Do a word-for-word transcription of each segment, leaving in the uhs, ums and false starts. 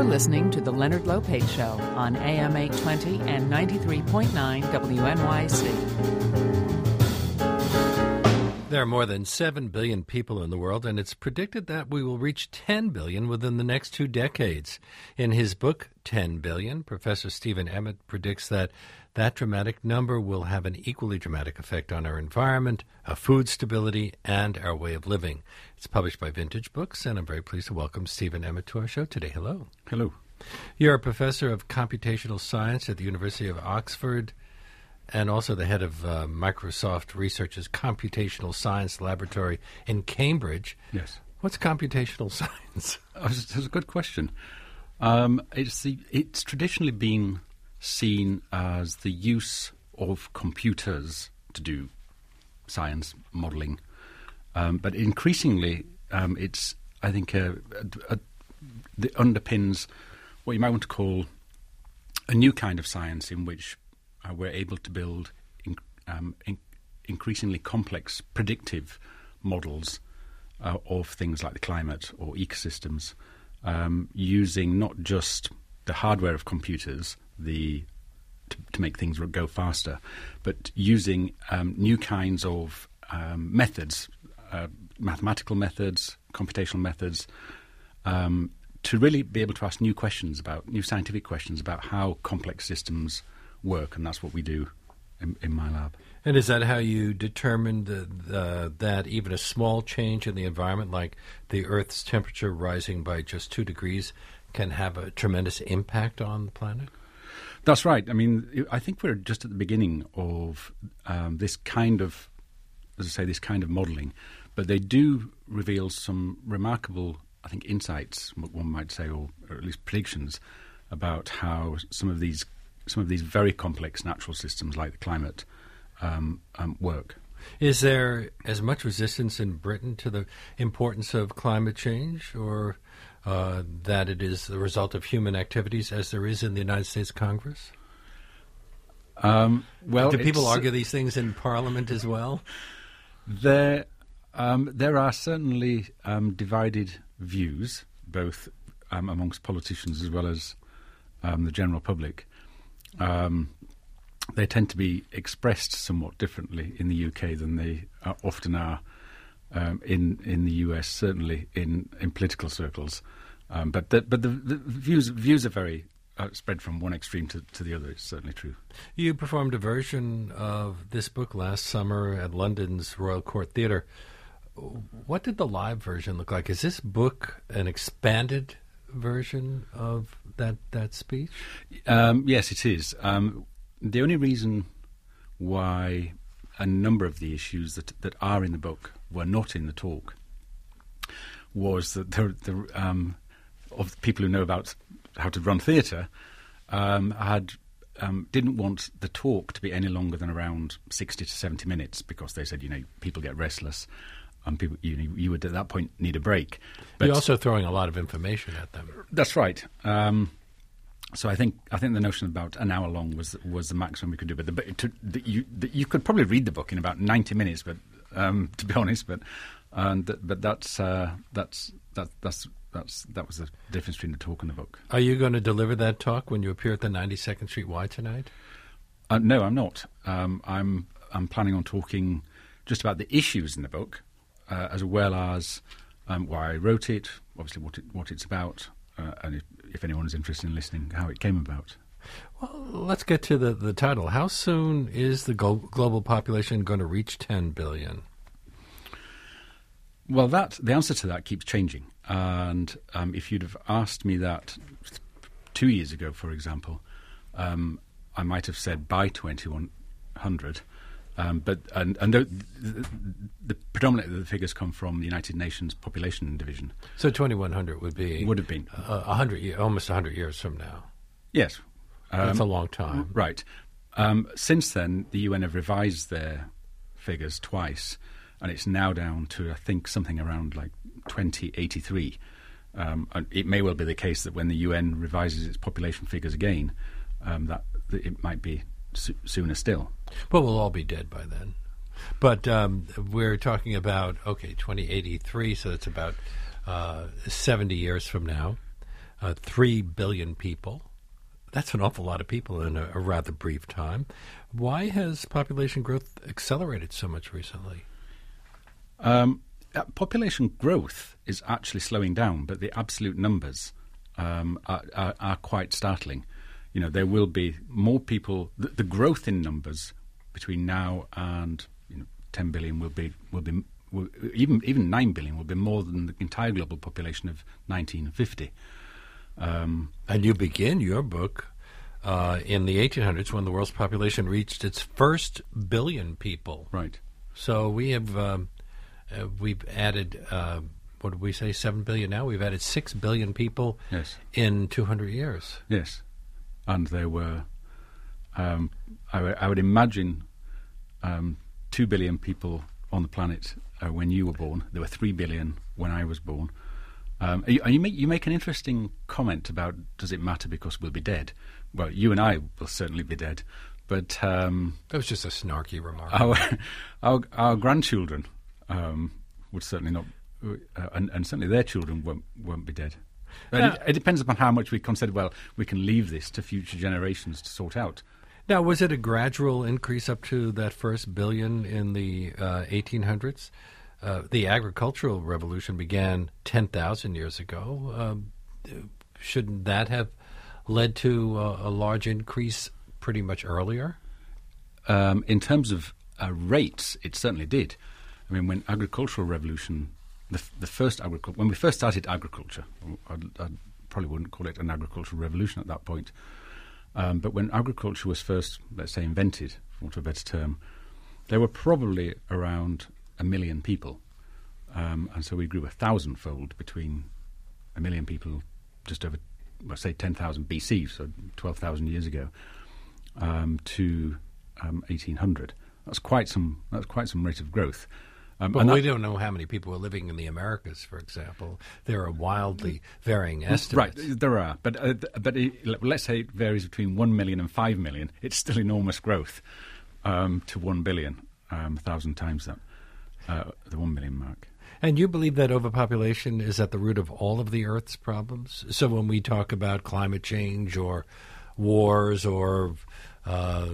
You're listening to The Leonard Lopate Show on A M eight twenty and ninety-three point nine W N Y C. There are more than seven billion people in the world, and it's predicted that we will reach ten billion within the next two decades. In his book, ten billion, Professor Stephen Emmett predicts that that dramatic number will have an equally dramatic effect on our environment, our food stability, and our way of living. It's published by Vintage Books, and I'm very pleased to welcome Stephen Emmett to our show today. Hello. Hello. You're a professor of computational science at the University of Oxford, and also the head of uh, Microsoft Research's Computational Science Laboratory in Cambridge. Yes. What's computational science? Oh, that's a good question. Um, it's the, it's traditionally been seen as the use of computers to do science modelling, um, but increasingly, um, it's I think a, a, a, that underpins what you might want to call a new kind of science in which Uh, we're able to build in, um, in increasingly complex predictive models uh, of things like the climate or ecosystems, um, using not just the hardware of computers the to, to make things go faster, but using um, new kinds of um, methods, uh, mathematical methods, computational methods, um, to really be able to ask new questions about, new scientific questions about how complex systems work, and that's what we do in, in my lab. And is that how you determined the, the, that even a small change in the environment, like the Earth's temperature rising by just two degrees, can have a tremendous impact on the planet? That's right. I mean, I think we're just at the beginning of um, this kind of, as I say, this kind of modelling, but they do reveal some remarkable, I think, insights, one might say, or, or at least predictions about how some of these some of these very complex natural systems like the climate um, um, work. Is there as much resistance in Britain to the importance of climate change, or uh, that it is the result of human activities as there is in the United States Congress? Um, well, Do people argue these things in Parliament as well? There, um, there are certainly um, divided views, both um, amongst politicians as well as um, the general public. Um, they tend to be expressed somewhat differently in the U K than they are, often are um, in in the U S. Certainly in, in political circles, um, but the, but the, the views views are very uh, spread from one extreme to, to the other. It's certainly true. You performed a version of this book last summer at London's Royal Court Theatre. What did the live version look like? Is this book an expanded version of that that speech? Um, yes, it is. Um, the only reason why a number of the issues that that are in the book were not in the talk was that the, the um, of the people who know about how to run theatre um, had um, didn't want the talk to be any longer than around sixty to seventy minutes, because they said, you know, people get restless. And people, you, you would at that point need a break. But you're also throwing a lot of information at them. That's right. Um, so I think I think the notion about an hour long was was the maximum we could do. But, the, but to, the, you the, you could probably read the book in about ninety minutes. But um, to be honest, but and th- but that's uh, that's that, that's that's that was the difference between the talk and the book. Are you going to deliver that talk when you appear at the ninety-second Street Y tonight? Uh, no, I'm not. Um, I'm I'm planning on talking just about the issues in the book. Uh, as well as um, why I wrote it, obviously what it, what it's about, uh, and if, if anyone's interested in listening, how it came about. Well, let's get to the, the title. How soon is the go- global population going to reach ten billion? Well, that the answer to that keeps changing. And um, if you'd have asked me that two years ago, for example, um, I might have said by twenty-one hundred. Um, but and, and the, the, the predominantly the figures come from the United Nations Population Division. So twenty-one hundred would be would have been a uh, hundred, almost a hundred years from now. Yes, um, that's a long time, right? Um, since then, the U N have revised their figures twice, and it's now down to I think something around like twenty eighty-three. Um, and it may well be the case that when the U N revises its population figures again, um, that, that it might be so- sooner still. Well, we'll all be dead by then. But um, we're talking about, okay, twenty eighty-three, so that's about uh, seventy years from now. uh, three billion people. That's an awful lot of people in a, a rather brief time. Why has population growth accelerated so much recently? Um, uh, population growth is actually slowing down, but the absolute numbers um, are, are, are quite startling. You know, there will be more people. The, the growth in numbers between now and you know, ten billion will be will be will, even even nine billion will be more than the entire global population of nineteen fifty. Um, and you begin your book uh, in the eighteen hundreds when the world's population reached its first billion people. Right. So we have um, uh, we've added uh, what did we say seven billion now? We've added six billion people. Yes. In two hundred years. Yes, and there were um, I, w- I would imagine um, two billion people on the planet uh, when you were born. There were three billion when I was born. Um, you, you, make, you make an interesting comment about does it matter because we'll be dead? Well, you and I will certainly be dead, but um, that was just a snarky remark. Our our, our grandchildren um, would certainly not, uh, and, and certainly their children won't won't be dead. Now, it, it depends upon how much we consider. Well, we can leave this to future generations to sort out. Now, was it a gradual increase up to that first billion in the uh, eighteen hundreds? Uh, the agricultural revolution began ten thousand years ago. Um, shouldn't that have led to uh, a large increase pretty much earlier? Um, in terms of uh, rates, it certainly did. I mean, when agricultural revolution, the, f- the first agriculture, when we first started agriculture, I probably wouldn't call it an agricultural revolution at that point, um, but when agriculture was first, let's say, invented, for want of a better term, there were probably around a million people. Um, and so we grew a thousandfold between a million people just over, well, say, ten thousand B C, so twelve thousand years ago, um, to um, eighteen hundred. That's quite some. That's quite some rate of growth. Um, but and we that, don't know how many people are living in the Americas, for example. There are wildly varying estimates. Right, there are. But uh, but it, let's say it varies between one million and five million. It's still enormous growth um, to one billion, um, a thousand times that, uh, the one million mark. And you believe that overpopulation is at the root of all of the Earth's problems? So when we talk about climate change or wars or uh,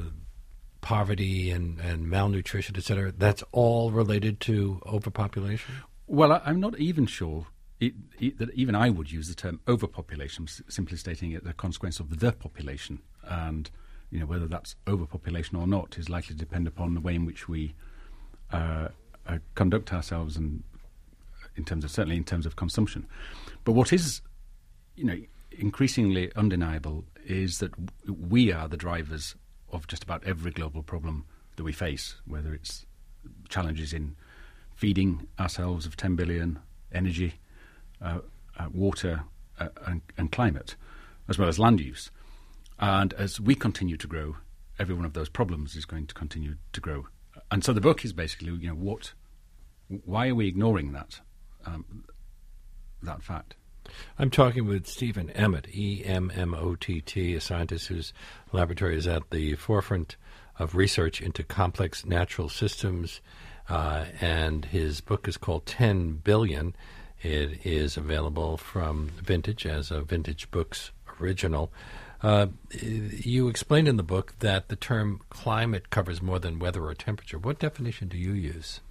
poverty and, and malnutrition, et cetera, that's all related to overpopulation? Well, I, I'm not even sure it, it, that even I would use the term overpopulation, s- simply stating it as a consequence of the population. And you know whether that's overpopulation or not is likely to depend upon the way in which we uh, uh, conduct ourselves and in terms of certainly in terms of consumption. But what is, you know, increasingly undeniable is that w- we are the drivers of just about every global problem that we face, whether it's challenges in feeding ourselves of ten billion, energy, uh, uh, water, uh, and, and climate, as well as land use. And as we continue to grow, every one of those problems is going to continue to grow. And so the book is basically, you know, what, why are we ignoring that? Um, that fact. I'm talking with Stephen Emmott, E M M O T T, a scientist whose laboratory is at the forefront of research into complex natural systems, uh, and his book is called ten billion. It is available from Vintage as a Vintage Books original. Uh, you explained in the book that the term climate covers more than weather or temperature. What definition do you use?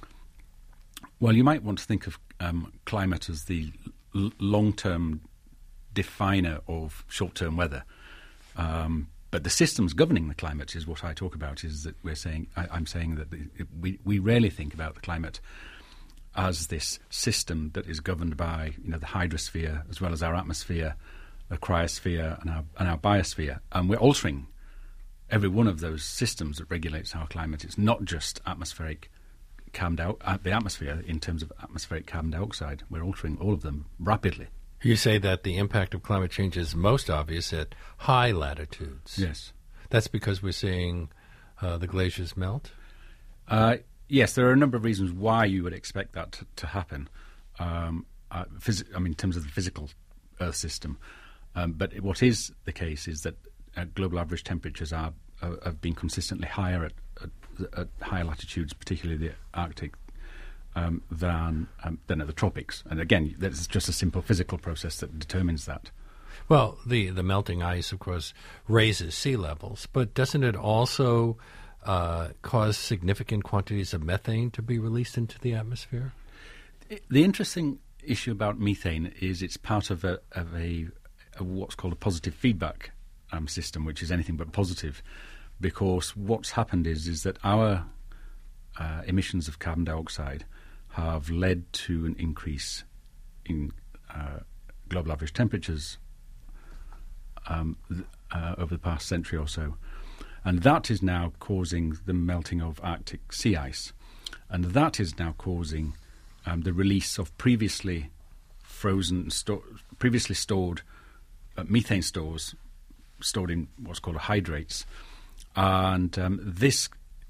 Well, you might want to think of um, climate as the l- long-term definer of short-term weather. Um, but the systems governing the climate is what I talk about. Is that we're saying I, I'm saying that the, it, we we rarely think about the climate as this system that is governed by you know the hydrosphere as well as our atmosphere, the cryosphere, and our and our biosphere, and we're altering every one of those systems that regulates our climate. It's not just atmospheric. Carbon out uh, the atmosphere in terms of atmospheric carbon dioxide. We're altering all of them rapidly. You say that the impact of climate change is most obvious at high latitudes. Yes. That's because we're seeing uh, the glaciers melt? Uh, yes, there are a number of reasons why you would expect that to, to happen. Um, uh, phys- I mean, in terms of the physical Earth system. Um, but what is the case is that uh, global average temperatures are uh, have been consistently higher at At, at higher latitudes, particularly the Arctic, um, than um, than at the tropics. And again, that's just a simple physical process that determines that. Well, the, the melting ice, of course, raises sea levels, but doesn't it also uh, cause significant quantities of methane to be released into the atmosphere? The interesting issue about methane is it's part of a, of a, a what's called a positive feedback um, system, which is anything but positive, because what's happened is is that our uh, emissions of carbon dioxide have led to an increase in uh, global average temperatures um, th- uh, over the past century or so. And that is now causing the melting of Arctic sea ice. And that is now causing um, the release of previously frozen, sto- previously stored uh, methane stores stored in what's called hydrates. And um, this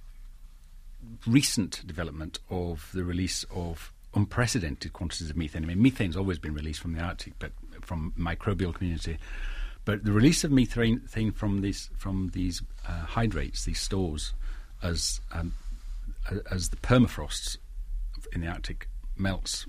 recent development of the release of unprecedented quantities of methane. I mean, methane's always been released from the Arctic, but from microbial community. But the release of methane thing from these from these uh, hydrates, these stores, as um, as the permafrost in the Arctic melts,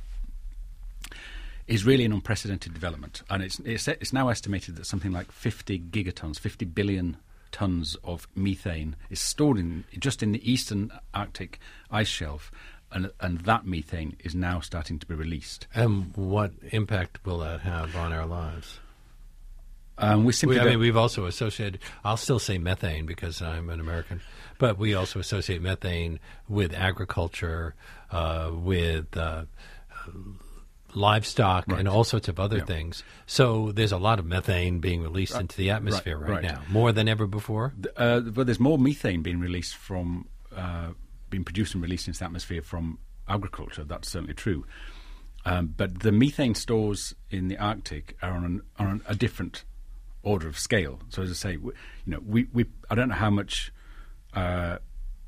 is really an unprecedented development. And it's it's, it's now estimated that something like fifty gigatons, fifty billion tons of methane is stored in just in the eastern Arctic ice shelf. And, and that methane is now starting to be released. And what impact will that have on our lives? Um, we simply we, I mean, we've also associated, I'll still say methane because I'm an American, but we also associate methane with agriculture, uh, with uh, livestock, right. and all sorts of other yeah. things. So there's a lot of methane being released uh, into the atmosphere right, right, right now, more than ever before. Uh, but there's more methane being released from... Uh, being produced and released into the atmosphere from agriculture. That's certainly true. Um, but the methane stores in the Arctic are on, an, on a different order of scale. So as I say, we, you know, we, we I don't know how much uh,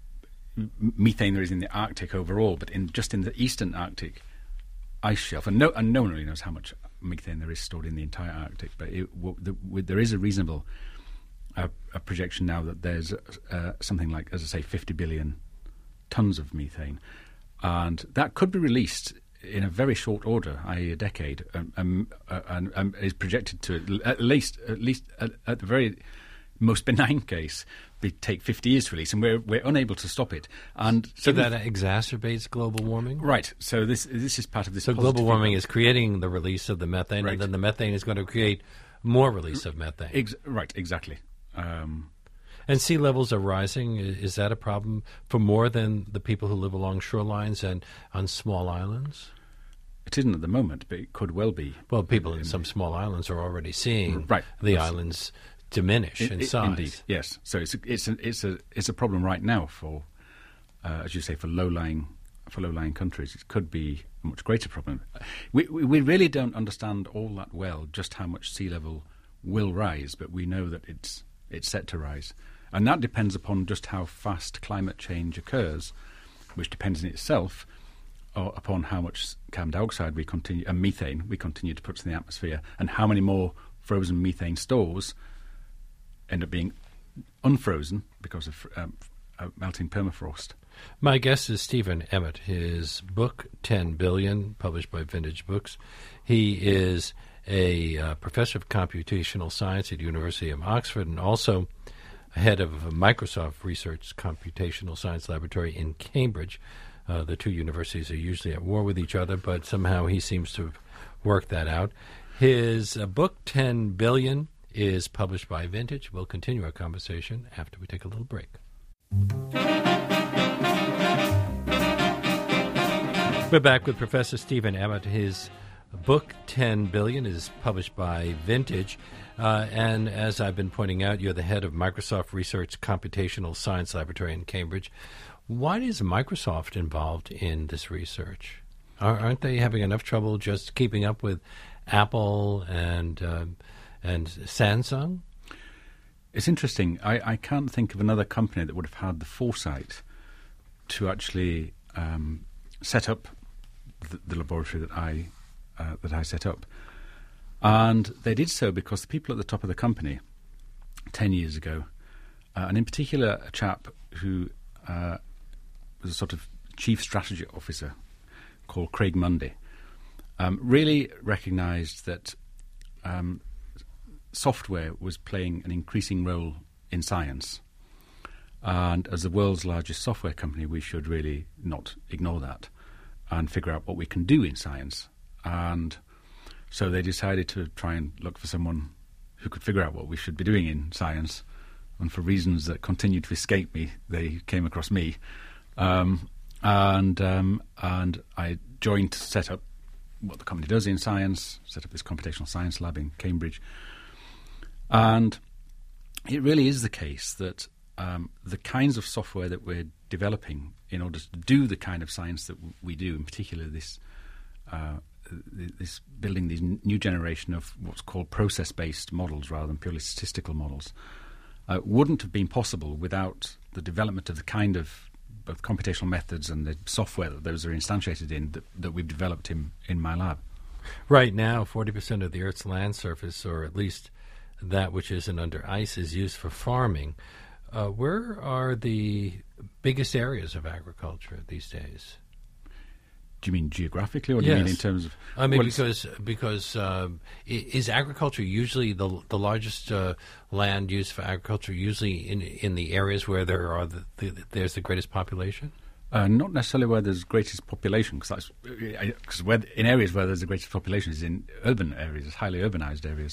methane there is in the Arctic overall, but in just in the eastern Arctic ice shelf, and no, and no one really knows how much methane there is stored in the entire Arctic. But it, w- the, w- there is a reasonable uh, a projection now that there's uh, something like, as I say, fifty billion tons of methane, and that could be released in a very short order, that is, a decade, um, um, uh, and um, is projected to at least, at least at, at the very most benign case, be, take fifty years to release, and we're we're unable to stop it. And so that exacerbates global warming, right? So this this is part of this. So global warming is creating the release of the methane, right. And then the methane is going to create more release of methane. Ex- right, exactly. Um, And sea levels are rising. Is that a problem for more than the people who live along shorelines and on small islands? It isn't at the moment, but it could well be. Well, people in some small islands are already seeing right. the That's, islands diminish it, in it, size. Indeed, yes. So it's a, it's a, it's a it's a problem right now for, uh, as you say, for low-lying for low-lying countries. It could be a much greater problem. We we really don't understand all that well just how much sea level will rise, but we know that it's it's set to rise. And that depends upon just how fast climate change occurs, which depends in itself uh, upon how much carbon dioxide we continue and methane we continue to put in the atmosphere, and how many more frozen methane stores end up being unfrozen because of um, uh, melting permafrost. My guest is Stephen Emmett. His book, ten billion, published by Vintage Books. He is a uh, professor of computational science at the University of Oxford, and also head of Microsoft Research Computational Science Laboratory in Cambridge. Uh, the two universities are usually at war with each other, but somehow he seems to have worked that out. His uh, book, ten billion, is published by Vintage. We'll continue our conversation after we take a little break. We're back with Professor Stephen Emmett. His book, ten billion, is published by Vintage. Uh, and as I've been pointing out, you're the head of Microsoft Research Computational Science Laboratory in Cambridge. Why is Microsoft involved in this research? Are, aren't they having enough trouble just keeping up with Apple and uh, and Samsung? It's interesting. I, I can't think of another company that would have had the foresight to actually um, set up the, the laboratory that I uh, that I set up. And they did so because the people at the top of the company ten years ago, uh, and in particular a chap who uh, was a sort of chief strategy officer called Craig Mundy, um, really recognised that um, software was playing an increasing role in science. And as the world's largest software company, we should really not ignore that and figure out what we can do in science. And so they decided to try and look for someone who could figure out what we should be doing in science. And for reasons that continue to escape me, they came across me. Um, and um, and I joined to set up what the company does in science, set up this computational science lab in Cambridge. And it really is the case that um, the kinds of software that we're developing in order to do the kind of science that w- we do, in particular this uh, this building these n- new generation of what's called process-based models rather than purely statistical models, uh, wouldn't have been possible without the development of the kind of both computational methods and the software that those are instantiated in that, that we've developed in, in my lab. Right now, forty percent of the Earth's land surface, or at least that which isn't under ice, is used for farming. Uh, where are the biggest areas of agriculture these days? Do you mean geographically, or do yes. you mean in terms of? I mean, well, because because uh, is agriculture usually the the largest uh, land used for agriculture? Usually in in the areas where there are the, the there's the greatest population. Uh, not necessarily where there's greatest population, because that's because in areas where there's the greatest population is in urban areas, highly urbanized areas.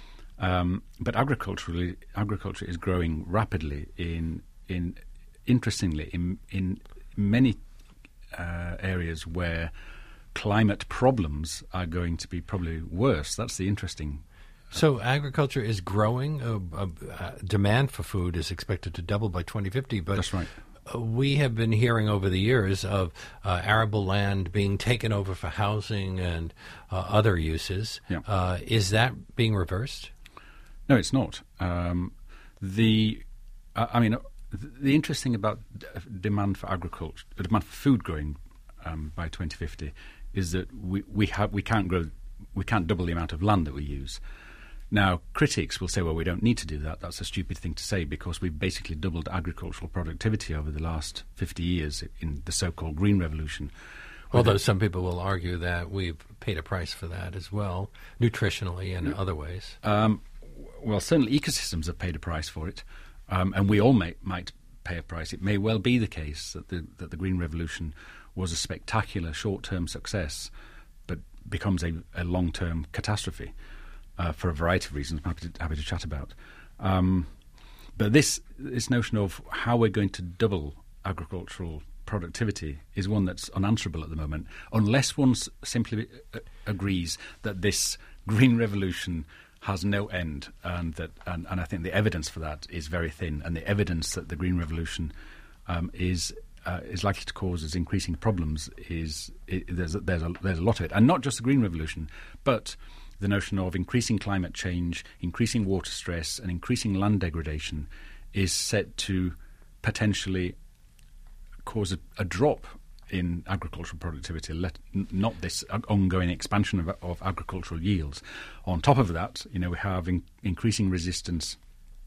Um, but agriculturally, agriculture is growing rapidly in in interestingly in in many uh, areas where climate problems are going to be probably worse. That's the interesting. So agriculture is growing. Uh, uh, uh, demand for food is expected to double by twenty fifty. But that's right. We have been hearing over the years of uh, arable land being taken over for housing and uh, other uses. Yeah. Uh, is that being reversed? No, it's not. Um, the, uh, I mean, uh, the interesting about d- demand for agriculture, uh, demand for food growing um, by twenty fifty, is that we we have we can't grow, we can't double the amount of land that we use. Now, critics will say, well, we don't need to do that. That's a stupid thing to say because we've basically doubled agricultural productivity over the last fifty years in the so-called Green Revolution. Although some people will argue that we've paid a price for that as well, nutritionally and in other ways. Um, well, certainly ecosystems have paid a price for it, um, and we all may, might pay a price. It may well be the case that the, that the Green Revolution was a spectacular short-term success, but becomes a, a long-term catastrophe. Uh, for a variety of reasons, I'm happy to, happy to chat about. Um, but this this notion of how we're going to double agricultural productivity is one that's unanswerable at the moment, unless one s- simply uh, agrees that this green revolution has no end, and that and, and I think the evidence for that is very thin, and the evidence that the green revolution um, is uh, is likely to cause us increasing problems is it, there's a, there's a, there's a lot of it, and not just the green revolution, but the notion of increasing climate change, increasing water stress, and increasing land degradation is set to potentially cause a, a drop in agricultural productivity, let, n- not this ongoing expansion of, of agricultural yields. On top of that, you know, we have in, increasing resistance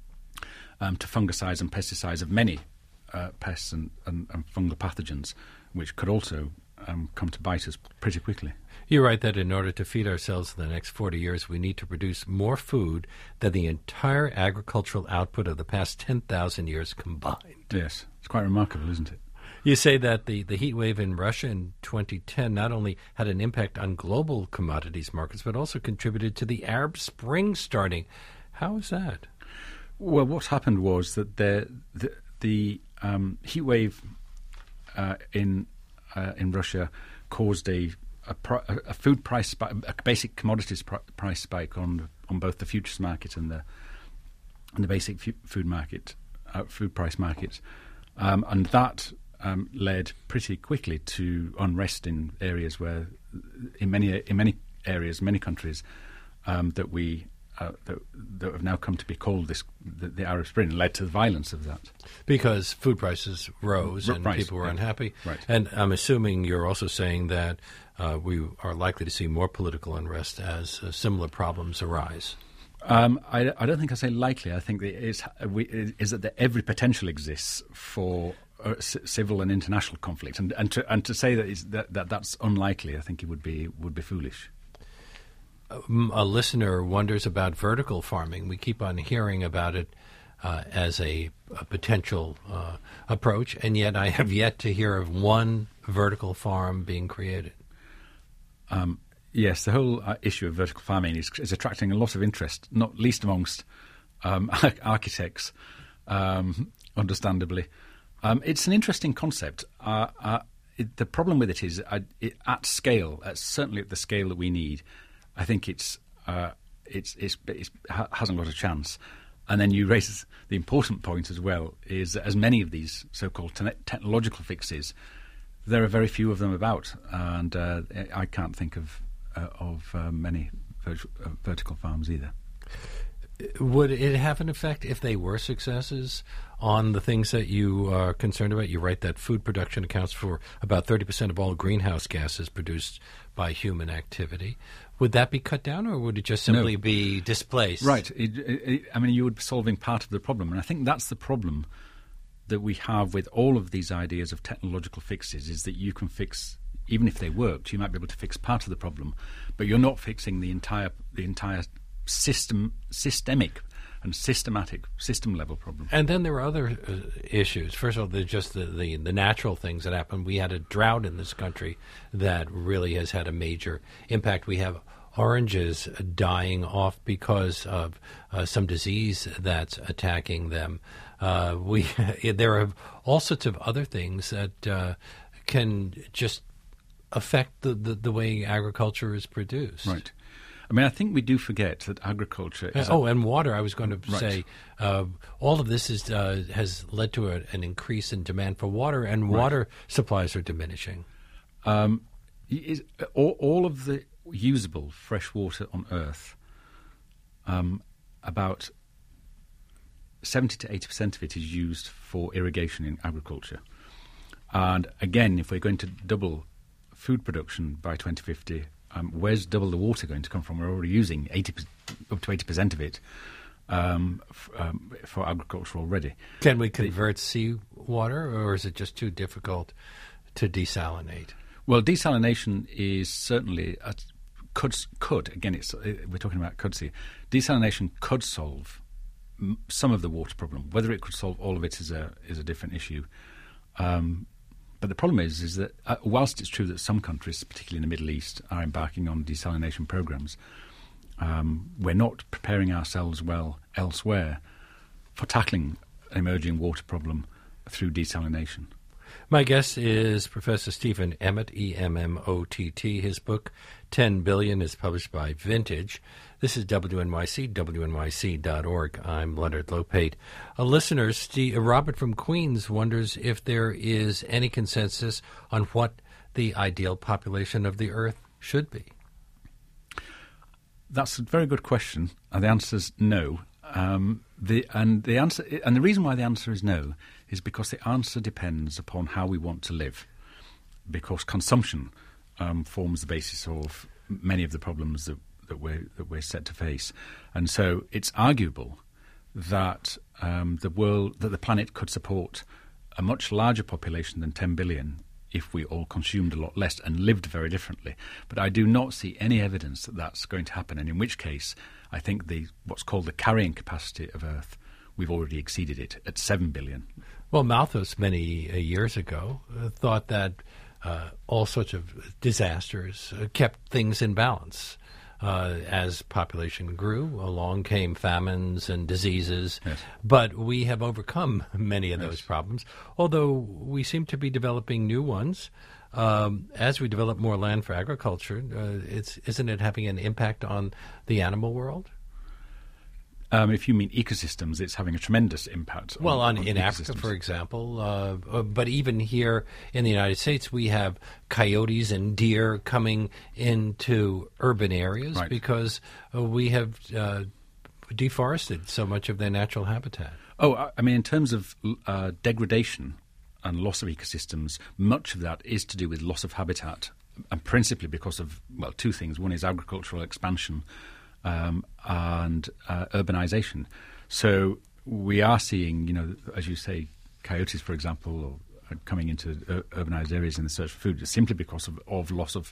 um, to fungicides and pesticides of many uh, pests and, and, and fungal pathogens, which could also um, come to bite us pretty quickly. You write that in order to feed ourselves in the next forty years, we need to produce more food than the entire agricultural output of the past ten thousand years combined. Yes, it's quite remarkable, isn't it? You say that the, the heat wave in Russia in twenty ten not only had an impact on global commodities markets, but also contributed to the Arab Spring starting. How is that? Well, what happened was that the, the, the um, heat wave uh, in uh, in Russia caused a A, pri- a food price spike, a basic commodities pr- price spike on on both the futures market and the and the basic fu- food market, uh, food price markets, um, and that um, led pretty quickly to unrest in areas where, in many in many areas, many countries, um, that we uh, that, that have now come to be called this the, the Arab Spring, led to the violence of that. Because food prices rose R- and right, people were yeah. unhappy. Right. And I'm assuming you're also saying that uh, we are likely to see more political unrest as uh, similar problems arise. Um, I, I don't think I say likely. I think that it's, we, is that every potential exists for uh, c- civil and international conflict, and and to and to say that, is, that that that's unlikely, I think it would be would be foolish. a listener wonders about vertical farming. We keep on hearing about it uh, as a, a potential uh, approach, and yet I have yet to hear of one vertical farm being created. Um, yes, the whole uh, issue of vertical farming is, is attracting a lot of interest, not least amongst um, architects, um, understandably. Um, it's an interesting concept. Uh, uh, it, the problem with it is uh, it, at scale, uh, certainly at the scale that we need, I think it's uh, it's, it's, it's ha- hasn't got a chance. And then you raise the important point as well, is that as many of these so-called te- technological fixes, there are very few of them about, and uh, I can't think of uh, of uh, many vert- uh, vertical farms either. Would it have an effect if they were successes on the things that you are concerned about? You write that food production accounts for about thirty percent of all greenhouse gases produced by human activity. Would that be cut down, or would it just simply No. be displaced? Right. It, it, I mean, you would be solving part of the problem, and I think that's the problem that we have with all of these ideas of technological fixes, is that you can fix, even if they worked, you might be able to fix part of the problem, but you're not fixing the entire the entire system, systemic and systematic, system-level problem. And then there are other uh, issues. First of all, there's just the, the, the natural things that happen. We had a drought in this country that really has had a major impact. We have oranges dying off because of uh, some disease that's attacking them. Uh, we there are all sorts of other things that uh, can just affect the, the, the way agriculture is produced. Right. I mean, I think we do forget that agriculture is... Uh, oh, and water, I was going to Right. say, uh, all of this is uh, has led to a, an increase in demand for water, and Right. water supplies are diminishing. Um, is, all, all of the usable fresh water on Earth, um, about seventy to eighty percent of it is used for irrigation in agriculture. And again, if we're going to double food production by twenty fifty, um, where's double the water going to come from? We're already using eighty up to eighty percent of it um, f- um, for agriculture already. Can we convert seawater, or is it just too difficult to desalinate? Well, desalination is certainly a, could could again. It's we're talking about could see. Desalination could solve m- some of the water problem. Whether it could solve all of it is a is a different issue. Um, but the problem is is that uh, whilst it's true that some countries, particularly in the Middle East, are embarking on desalination programs, um, we're not preparing ourselves well elsewhere for tackling an emerging water problem through desalination. My guest is Professor Stephen Emmott, E M M O T T. His book, ten billion, is published by Vintage. This is W N Y C, W N Y C dot org. I'm Leonard Lopate. A listener, Steve, Robert from Queens, wonders if there is any consensus on what the ideal population of the Earth should be. That's a very good question, and the answer is no. Um, the and the answer and the reason why the answer is no is because the answer depends upon how we want to live. Because consumption um, forms the basis of many of the problems that, that we're that we're set to face, and so it's arguable that um, the world that the planet could support a much larger population than ten billion if we all consumed a lot less and lived very differently. But I do not see any evidence that that's going to happen, and in which case I think the what's called the carrying capacity of Earth, we've already exceeded it at seven billion. Well, Malthus, many uh, years ago, uh, thought that uh, all sorts of disasters uh, kept things in balance. Uh, as population grew, along came famines and diseases, Yes. but we have overcome many of Yes. those problems, although we seem to be developing new ones. Um, as we develop more land for agriculture, uh, it's, isn't it having an impact on the animal world? Um, if you mean ecosystems, it's having a tremendous impact. On, Well, on, on in Africa, ecosystems. for example, uh, uh, but even here in the United States, we have coyotes and deer coming into urban areas Right. because uh, we have uh, deforested so much of their natural habitat. Oh, I- I mean, in terms of uh, degradation and loss of ecosystems, much of that is to do with loss of habitat, and principally because of, well, two things. One is agricultural expansion um, and uh, urbanization. So we are seeing, you know, as you say, coyotes, for example, or coming into ur- urbanized areas in the search for food, simply because of, of loss of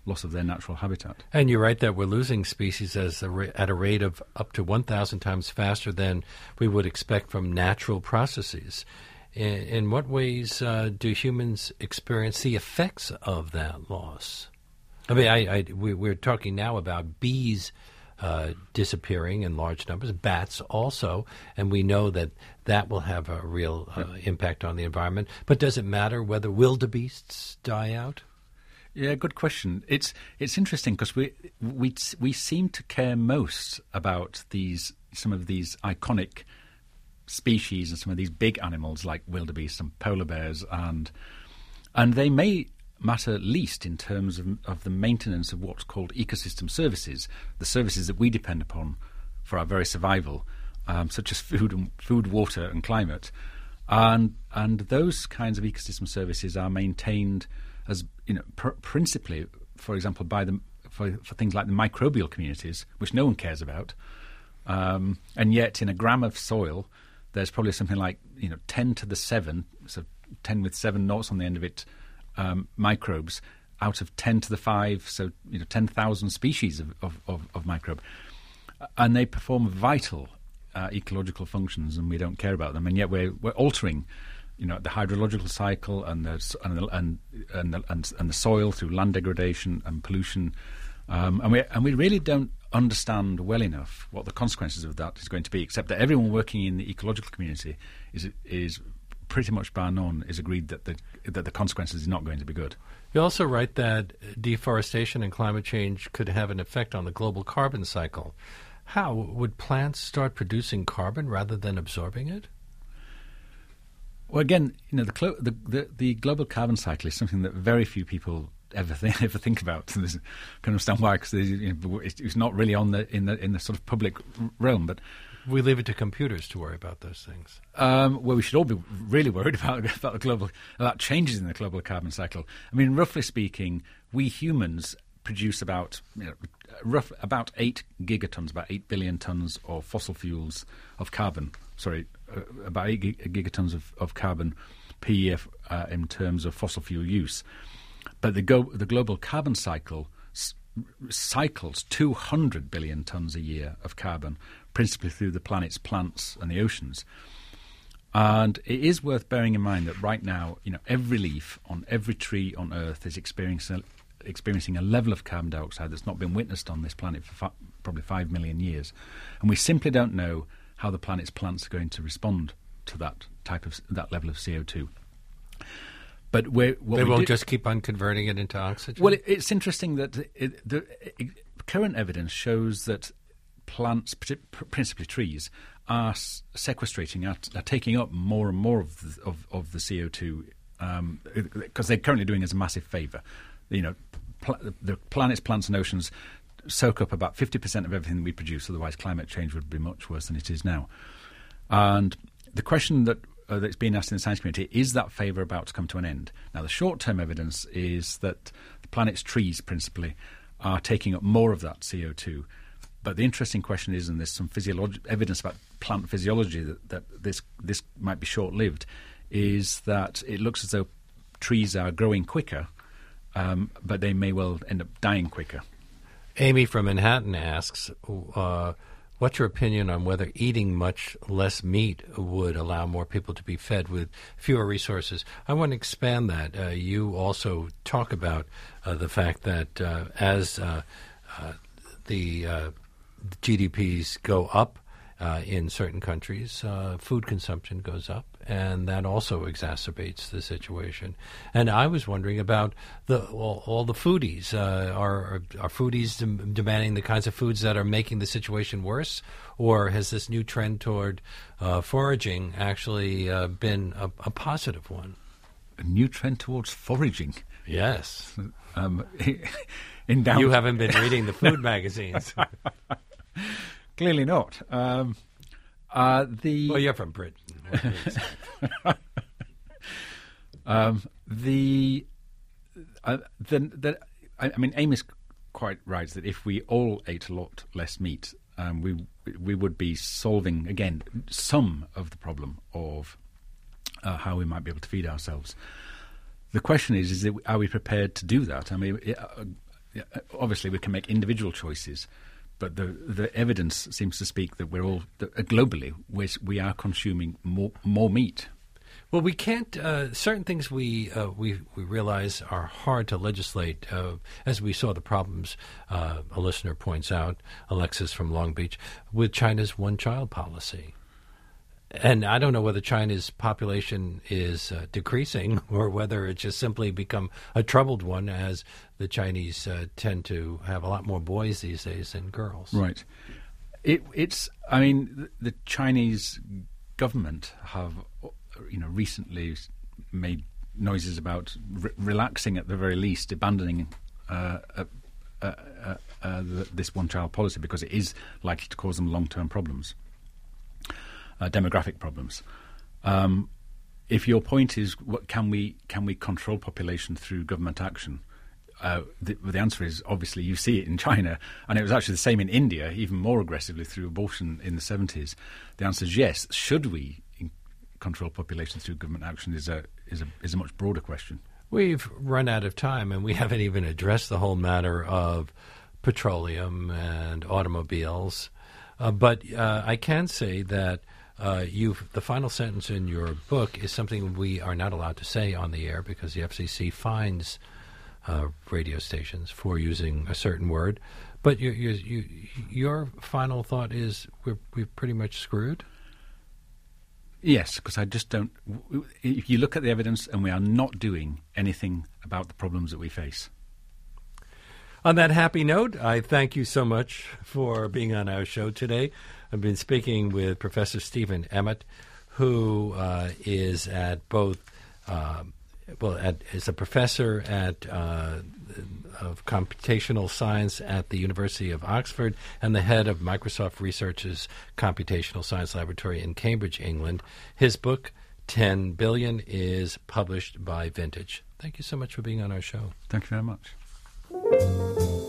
loss of their natural habitat. And you're right that we're losing species as a ra- at a rate of up to one thousand times faster than we would expect from natural processes. In, in what ways uh, do humans experience the effects of that loss? I mean, I, I, we, we're talking now about bees uh, disappearing in large numbers, bats also, and we know that that will have a real uh, yeah. impact on the environment. But does it matter whether wildebeests die out? Yeah, good question. It's it's interesting because we we we seem to care most about these some of these iconic species and some of these big animals like wildebeest and polar bears, and and they may matter least in terms of, of the maintenance of what's called ecosystem services, the services that we depend upon for our very survival, um, such as food, and, food, water, and climate, and and those kinds of ecosystem services are maintained as you know pr- principally, for example, by the for, for things like the microbial communities, which no one cares about, um, and yet in a gram of soil, there's probably something like you know ten to the seven, so ten with seven noughts on the end of it. Um, microbes out of ten to the five, so you know ten thousand species of, of, of, of microbe, and they perform vital uh, ecological functions, and we don't care about them, and yet we're we're altering, you know, the hydrological cycle and the and the, and, and, the, and, and the soil through land degradation and pollution, um, and we and we really don't understand well enough what the consequences of that is going to be, except that everyone working in the ecological community is is. pretty much bar none is agreed that the that the consequences are not going to be good. You also write that deforestation and climate change could have an effect on the global carbon cycle. How would plants start producing carbon rather than absorbing it? Well, again, you know, the clo- the, the the global carbon cycle is something that very few people ever think, ever think about. And I can understand why, because you know, it's not really on the in the in the sort of public realm, but. We leave it to computers to worry about those things. Um, well, we should all be really worried about about the global about changes in the global carbon cycle. I mean, roughly speaking, we humans produce about you know, rough about eight gigatons, about eight billion tons of fossil fuels of carbon. Sorry, uh, about eight gig- gigatons of, of carbon per year uh, in terms of fossil fuel use. But the go- the global carbon cycle s- cycles two hundred billion tons a year of carbon, principally through the planet's plants and the oceans. And it is worth bearing in mind that right now, you know, every leaf on every tree on Earth is experiencing experiencing a level of carbon dioxide that's not been witnessed on this planet for fi- probably five million years. And we simply don't know how the planet's plants are going to respond to that type of that level of C O two. But we're, what they we won't do, just keep on converting it into oxygen? Well, it, it's interesting that it, the it, current evidence shows that plants, principally trees, are sequestrating, are, are taking up more and more of the, of, of the C O two because um, they're currently doing us a massive favour. You know, pl- the planet's plants and oceans soak up about fifty percent of everything we produce. Otherwise, climate change would be much worse than it is now. And the question that uh, that's being asked in the science community is that favour about to come to an end? Now, the short-term evidence is that the planet's trees, principally, are taking up more of that C O two. But the interesting question is, and there's some physiologi- evidence about plant physiology that, that this this might be short-lived, is that it looks as though trees are growing quicker, um, but they may well end up dying quicker. Amy from Manhattan asks, uh, what's your opinion on whether eating much less meat would allow more people to be fed with fewer resources? I want to expand that. Uh, you also talk about uh, the fact that uh, as uh, uh, the uh, G D Ps go up uh, in certain countries, uh, food consumption goes up, and that also exacerbates the situation. And I was wondering about the all, all the foodies. Uh, are, are foodies dem- demanding the kinds of foods that are making the situation worse, or has this new trend toward uh, foraging actually uh, been a, a positive one? A new trend towards foraging? Yes. Um, in down- you haven't been reading the food magazines. Clearly not. Um, uh, the well, you're from Britain. um, the, uh, the the I, I mean, Amy's quite right that if we all ate a lot less meat, um, we we would be solving again some of the problem of uh, how we might be able to feed ourselves. The question is: is it, are we prepared to do that? I mean, it, uh, obviously we can make individual choices, but the the evidence seems to speak that we're all that, uh, globally we're, we are consuming more more meat. Well, we can't. Uh, certain things we uh, we we realize are hard to legislate. Uh, as we saw the problems, uh, a listener points out, Alexis from Long Beach, with China's one-child policy. And I don't know whether China's population is uh, decreasing or whether it's just simply become a troubled one, as the Chinese uh, tend to have a lot more boys these days than girls. Right. It, it's. I mean, the, the Chinese government have, you know, recently made noises about re- relaxing, at the very least, abandoning uh, uh, uh, uh, uh, the, this one-child policy, because it is likely to cause them long-term problems. Uh, demographic problems. Um, if your point is, what can we can we control population through government action? Uh, the, the answer is obviously you see it in China, and it was actually the same in India, even more aggressively through abortion in the seventies. The answer is yes. Should we in- control population through government action? Is a is a is a much broader question. We've run out of time, and we haven't even addressed the whole matter of petroleum and automobiles. Uh, but uh, I can say that. Uh, you've, the final sentence in your book is something we are not allowed to say on the air because the F C C fines uh, radio stations for using a certain word. But you, you, you, your final thought is we're, we're pretty much screwed? Yes, because I just don't... If you look at the evidence, and we are not doing anything about the problems that we face. On that happy note, I thank you so much for being on our show today. I've been speaking with Professor Stephen Emmett, who uh, is at both, uh, well, at, is a professor at uh, of computational science at the University of Oxford and the head of Microsoft Research's Computational Science Laboratory in Cambridge, England. His book, ten billion, is published by Vintage. Thank you so much for being on our show. Thank you very much.